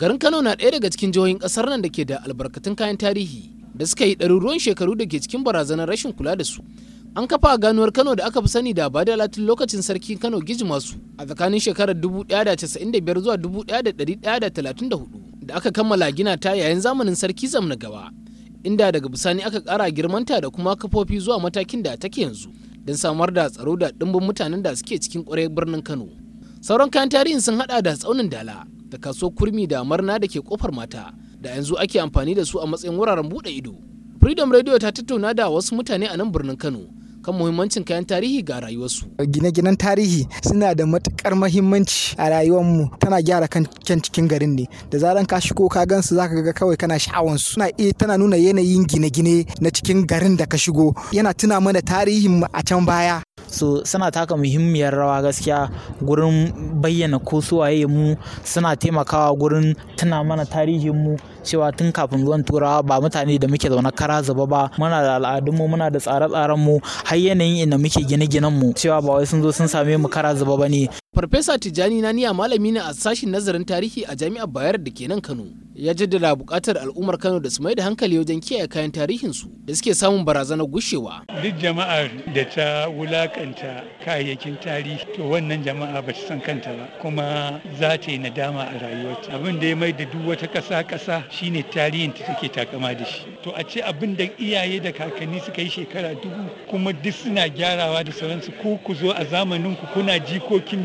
Garin Kano na ɗaya daga cikin jihohin ƙasar nan da ke da albarkatun kayan tarihi da suka yi ɗaruruwan shekaru da ke cikin barazanar rashin kula da su. An kafa ganuwar Kano da aka fi sani da Badala tun lokacin sarki Kano Gijimasu a tsakanin shekarar 1195 zuwa 1134 da aka kammala gina ta yayin zamanin sarki Zamna Gaba, inda daga bisani aka ƙara girmanta da kuma kafofi zuwa matakin da take yanzu don samar da tsaro da ɗimbin mutanen da suke cikin ƙwarai birnin Kano. Sauran kayan tarihin sun haɗa da tsaunin Dala da kaso Kurmi da Marna da ke Kofar Mata da yanzu ake amfani da su a matsayin wuraren buɗe ido. Freedom Radio ta tattauna da wasu mutane a nan birnin Kano kan muhimmancin kayan tarihi ga rayuwarsu. Gine-ginen tarihi suna da matukar muhimmanci a rayuwarmu, tana gyara kan cikin garin ne. Da zaran ka shigo ka gansu zaka ga kawai kana sha'awan su. Tana nuna yanayin gine-gine na cikin garin da ka shigo. Yana tuna mana tarihin mu a can baya. So suna taka muhimmiyar rawa gaskiya gurin bayyana ko suwaye mu, suna taimakawa gurin tuna mana tarihin mu cewa tun kafin zuwan turawa ba mutane da muke zaune kara zuba ba, muna da al'adunmu, muna da tsare-tsaren mu, har yanayin inda muke gine-ginen mu cewa ba wai sun zo sun same mu kara zuba bane. Farfesa Tijjani Naniya malami ne a sashin nazarin tarihi a Jami'ar Bayero da ke nan Kano. Ya jaddada buƙatar al'ummar Kano da su mai da hankali wajen kiyaye kayan tarihinsu da suke samun barazanar gushewa. Duk jama'ar da ta wulakanta kayayyakin tarihi to wannan jama'a ba ta san kanta ba, kuma za ta yi nadama a rayuwarta. Abin da ya mai da duk wata ƙasa shine tarihin ta take takama da shi. To a ce abin da iyaye da kakanni suka yi shekara 1000 kuma duk suna gyarawa da sauransu, ko ku zo a zamanin ku kuna jikokin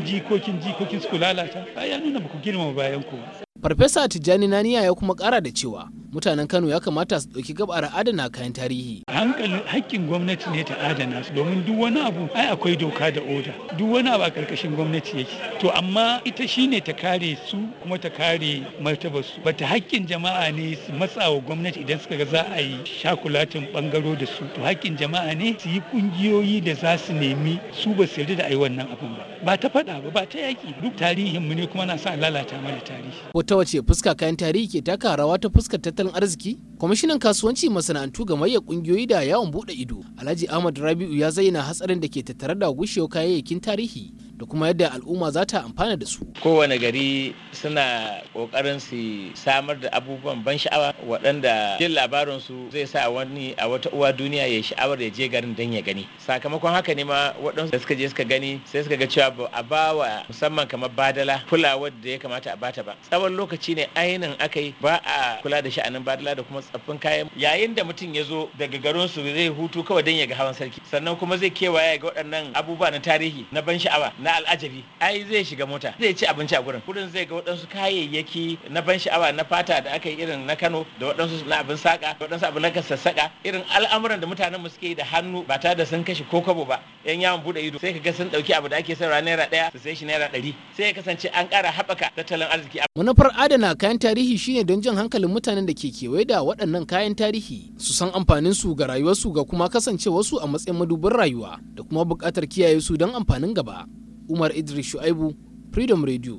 su ku lalata, ya nuna ba ku girmama bayan ku. Farfesa Tijjani Naniya ya kuma ƙara da cewa mutanen Kano ya kamata su ɗauki gabar adana kayan tarihi. Hakkin gwamnati ne ta adana su, domin duk wani abu ai akwai doka da oda, duk wani abu a ƙarƙashin gwamnati yake. To amma ita shine ta kare su kuma ta kare martabar su. Bata hakkin jama'a ne su matsa wa gwamnati idan suka ga za a yi shakulatin bangaro da su. To hakkin jama'a ne su yi kungiyoyi da za su nemi su ba su yarda da ai wannan abun ba. Ba ta faɗa ba, ba ta yaƙi. Duk tarihin mu ne kuma na sa lalata mana tarihi. Ta wace fuska kayan tarihi ke taka rawa ta fuskar tattalin arziki? Kwamishinan kasuwanci, masana'antu, gamayyar kungiyoyi da yawon bude ido Alhaji Ahmad Rabi'u ya zayyana hatsarin da ke tattare da gushewar kayayyakin tarihi da kuma yadda al'umma za ta amfana da su. Kowane gari suna kokarin su samar da abubuwan ban sha'awa waɗanda jin labarin su zai sa wani a wata uwa duniya ya sha'awar ya je garin don ya gani. Sakamakon haka ne ma waɗansu da suka je suka gani sai suka ga cewa ba a bawa musamman kamar Badala kulawar da ya kamata a bata ba. Tsawon lokaci ne ainihin aka yi ba a kula da sha'anin Badala da kuma tsaffin kayan. Yayin da mutum ya zo daga garin su zai hutu kawai don ya ga hawan sarki, sannan kuma zai kewaya ga waɗannan abubuwa na tarihi na ban sha'awa na al'ajabi. Ai zai shiga mota, zai ci abinci a gurin zai ga waɗansu kayayyaki na ban sha'awa na fata da aka yi irin na Kano, da waɗansu na abin saƙa, da waɗansu abin na sassaƙa, irin al'amuran da mutanen mu suke yi da hannu ba tare da sun kashe ko kwabo ba. Yan yawon bude ido sai ka ga sun ɗauki abu da ake sayarwa Naira 1 su sai shi Naira 100, sai ya kasance an ƙara haɓaka tattalin arziki. Manufar adana kayan tarihi shine don jan hankalin mutanen da ke kewaye da waɗannan kayan tarihi su san amfanin su ga rayuwarsu ga kuma kasancewarsu a matsayin madubin rayuwa da kuma buƙatar kiyaye su don amfanin gaba. Umar Idris Shu'aibu, Freedom Radio.